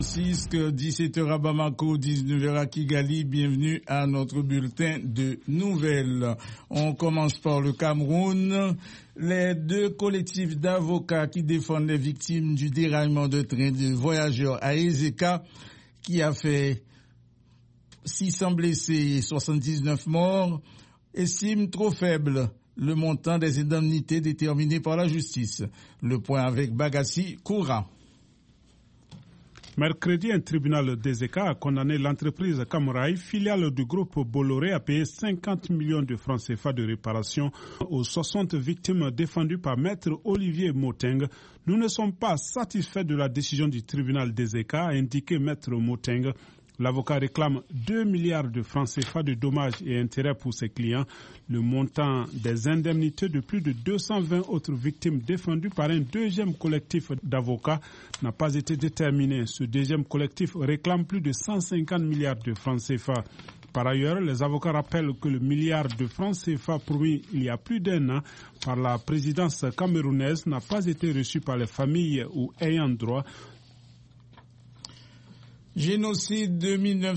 17h à Bamako, 19h à Kigali. Bienvenue à notre bulletin de nouvelles. On commence par le Cameroun. Les deux collectifs d'avocats qui défendent les victimes du déraillement de train de voyageurs à Ezeka, qui a fait 600 blessés et 79 morts, estiment trop faible le montant des indemnités déterminées par la justice. Le point avec Bagassi Koura. Mercredi, un tribunal d'Ezeka a condamné l'entreprise Camoraï, filiale du groupe Bolloré, à payer 50 millions de francs CFA de réparation aux 60 victimes défendues par maître Olivier Moteng. Nous ne sommes pas satisfaits de la décision du tribunal d'Ezeka, a indiqué maître Moteng. L'avocat réclame 2 milliards de francs CFA de dommages et intérêts pour ses clients. Le montant des indemnités de plus de 220 autres victimes défendues par un deuxième collectif d'avocats n'a pas été déterminé. Ce deuxième collectif réclame plus de 150 milliards de francs CFA. Par ailleurs, les avocats rappellent que le milliard de francs CFA promis il y a plus d'un an par la présidence camerounaise n'a pas été reçu par les familles ou ayants droit. Génocide de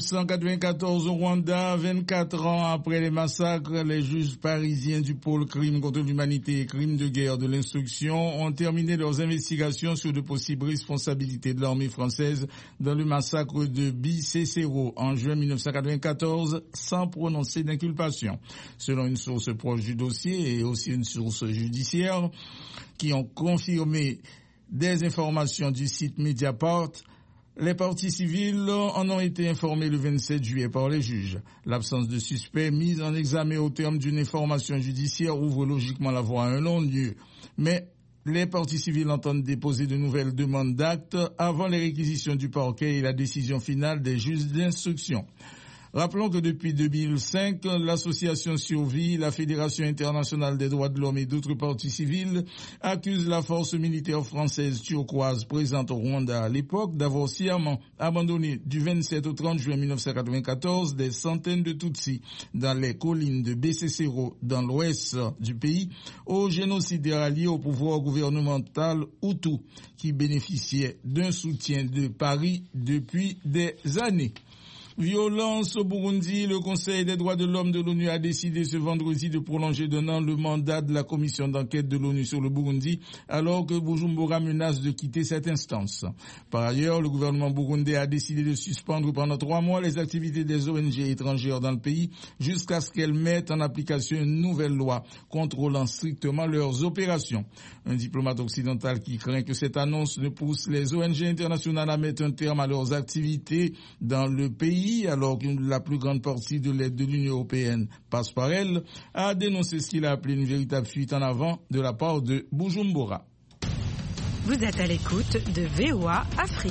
1994 au Rwanda, 24 ans après les massacres, les juges parisiens du pôle crimes contre l'humanité et crimes de guerre de l'instruction ont terminé leurs investigations sur de possibles responsabilités de l'armée française dans le massacre de Bicécéro en juin 1994 sans prononcer d'inculpation. Selon une source proche du dossier et aussi une source judiciaire qui ont confirmé des informations du site Mediapart, les parties civiles en ont été informées le 27 juillet par les juges. L'absence de suspect mise en examen au terme d'une information judiciaire ouvre logiquement la voie à un long lieu. Mais les parties civiles entendent déposer de nouvelles demandes d'actes avant les réquisitions du parquet et la décision finale des juges d'instruction. Rappelons que depuis 2005, l'association Survie, la Fédération internationale des droits de l'homme et d'autres partis civils accusent la force militaire française turquoise présente au Rwanda à l'époque d'avoir sciemment abandonné du 27 au 30 juin 1994 des centaines de Tutsis dans les collines de Bicécéro dans l'ouest du pays au génocidaires alliés au pouvoir gouvernemental Hutu qui bénéficiait d'un soutien de Paris depuis des années. Violence au Burundi, le Conseil des droits de l'homme de l'ONU a décidé ce vendredi de prolonger d'un an le mandat de la commission d'enquête de l'ONU sur le Burundi, alors que Bujumbura menace de quitter cette instance. Par ailleurs, le gouvernement burundais a décidé de suspendre pendant 3 mois les activités des ONG étrangères dans le pays, jusqu'à ce qu'elles mettent en application une nouvelle loi contrôlant strictement leurs opérations. Un diplomate occidental qui craint que cette annonce ne pousse les ONG internationales à mettre un terme à leurs activités dans le pays, alors que la plus grande partie de l'aide de l'Union européenne passe par elle, a dénoncé ce qu'il a appelé une véritable fuite en avant de la part de Bujumbura. Vous êtes à l'écoute de VOA Afrique.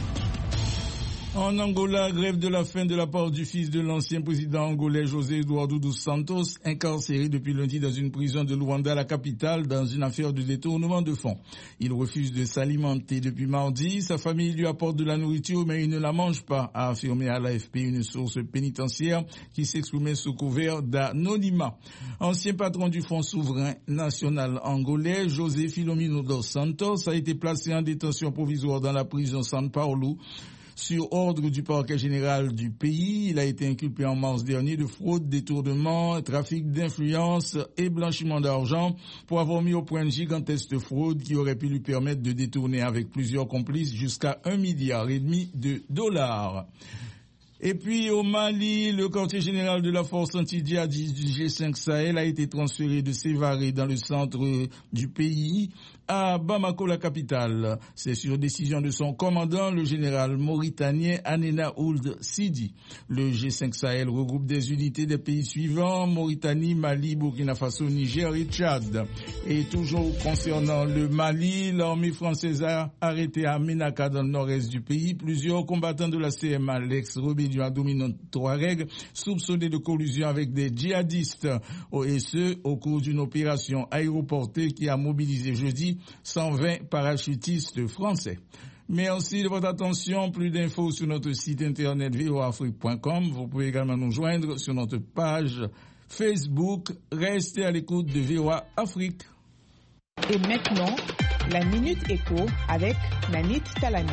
En Angola, grève de la faim de la part du fils de l'ancien président angolais José Eduardo dos Santos, incarcéré depuis lundi dans une prison de Luanda, la capitale, dans une affaire de détournement de fonds. Il refuse de s'alimenter depuis mardi. Sa famille lui apporte de la nourriture, mais il ne la mange pas, a affirmé à l'AFP une source pénitentiaire qui s'exprimait sous couvert d'anonymat. Ancien patron du Fonds souverain national angolais, José Filomeno dos Santos, a été placé en détention provisoire dans la prison São Paulo, sur ordre du parquet général du pays. Il a été inculpé en mars dernier de fraude, détournement, trafic d'influence et blanchiment d'argent pour avoir mis au point une gigantesque fraude qui aurait pu lui permettre de détourner avec plusieurs complices jusqu'à 1,5 milliard de dollars. Et puis au Mali, le quartier général de la force anti-djihadiste du G5 Sahel a été transféré de Sévaré dans le centre du pays à Bamako, la capitale. C'est sur décision de son commandant, le général mauritanien Anena Ould Sidi. Le G5 Sahel regroupe des unités des pays suivants: Mauritanie, Mali, Burkina Faso, Niger et Tchad. Et toujours concernant le Mali, l'armée française a arrêté à Ménaka dans le nord-est du pays plusieurs combattants de la CMA, l'ex-rébellion dominante Touareg, soupçonnés de collusion avec des djihadistes, et ce, au cours d'une opération aéroportée qui a mobilisé jeudi 120 parachutistes français. Merci de votre attention. Plus d'infos sur notre site internet voafrique.com. Vous pouvez également nous joindre sur notre page Facebook. Restez à l'écoute de VOA Afrique. Et maintenant, la Minute Éco avec Nanit Talani.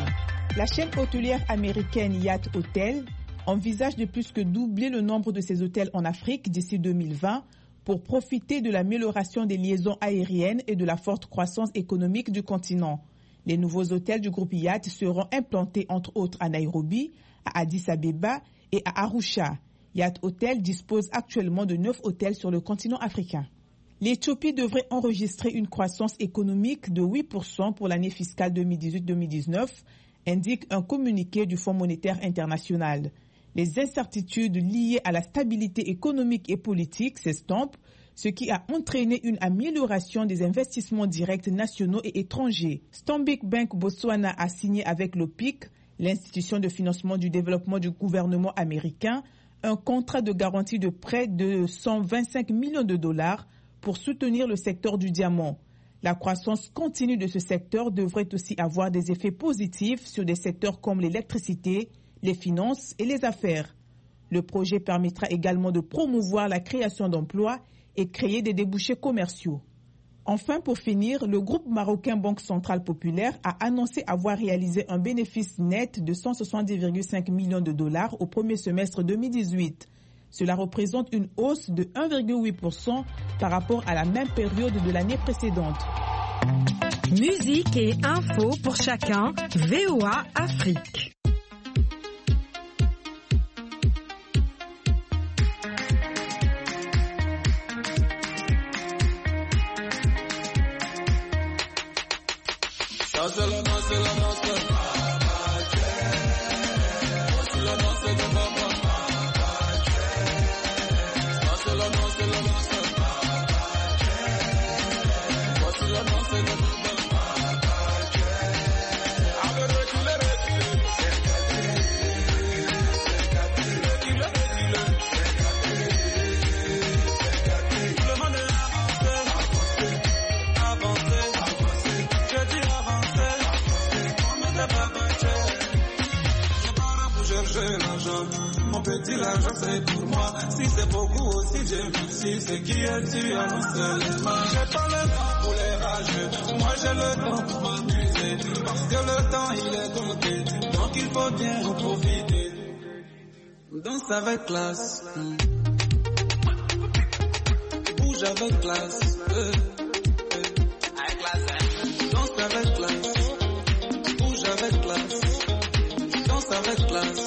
La chaîne hôtelière américaine Yacht Hotel envisage de plus que doubler le nombre de ses hôtels en Afrique d'ici 2020 pour profiter de l'amélioration des liaisons aériennes et de la forte croissance économique du continent. Les nouveaux hôtels du groupe Yacht seront implantés entre autres à Nairobi, à Addis Abeba et à Arusha. Yacht Hotel dispose actuellement de 9 hôtels sur le continent africain. L'Éthiopie devrait enregistrer une croissance économique de 8% pour l'année fiscale 2018-2019, indique un communiqué du Fonds monétaire international. Les incertitudes liées à la stabilité économique et politique s'estompent, ce qui a entraîné une amélioration des investissements directs nationaux et étrangers. Stanbic Bank Botswana a signé avec l'OPIC, l'institution de financement du développement du gouvernement américain, un contrat de garantie de prêt de 125 millions de dollars pour soutenir le secteur du diamant. La croissance continue de ce secteur devrait aussi avoir des effets positifs sur des secteurs comme l'électricité, les finances et les affaires. Le projet permettra également de promouvoir la création d'emplois et créer des débouchés commerciaux. Enfin, pour finir, le groupe marocain Banque Centrale Populaire a annoncé avoir réalisé un bénéfice net de 170,5 millions de dollars au premier semestre 2018. Cela représente une hausse de 1,8% par rapport à la même période de l'année précédente. Musique et infos pour chacun, VOA Afrique. Mon petit l'argent c'est pour moi. Si c'est beaucoup aussi Dieu merci. C'est qui es-tu à nous seulement. J'ai pas le temps pour les rageux. Moi j'ai le temps pour m'amuser. Parce que le temps il est compté. Donc il faut bien en profiter. Danse avec classe. Bouge avec classe. Danse avec classe. Bouge avec classe. Danse avec classe.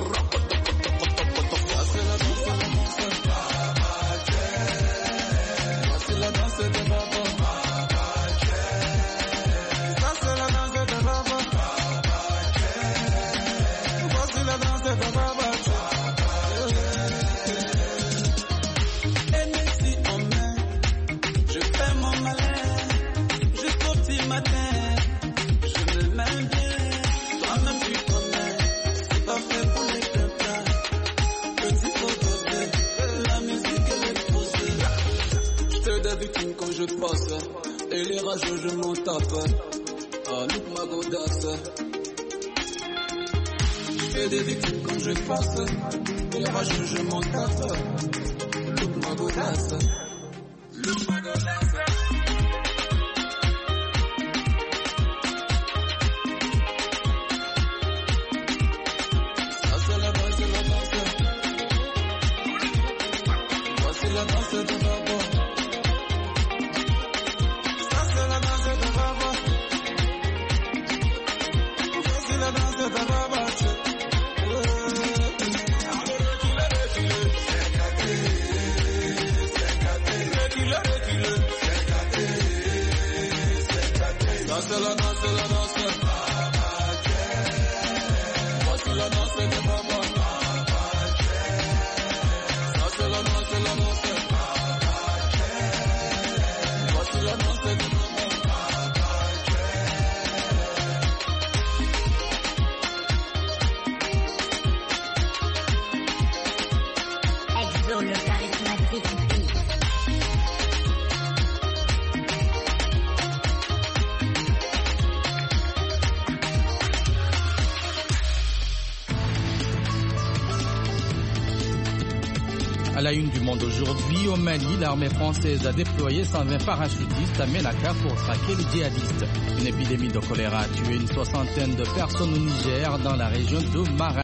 Et les rageux je m'en tape. Ah, look ma godasse. Je fais des victimes quand je passe. Et les rageux je m'en tape. Look ma godasse. Look ma godasse. Ça c'est la danse, c'est la danse. Voici la danse de Baba. À la une du Monde aujourd'hui, au Mali, l'armée française a déployé 120 parachutistes à Ménaka pour traquer les djihadistes. Une épidémie de choléra a tué une soixantaine de personnes au Niger dans la région de Mara.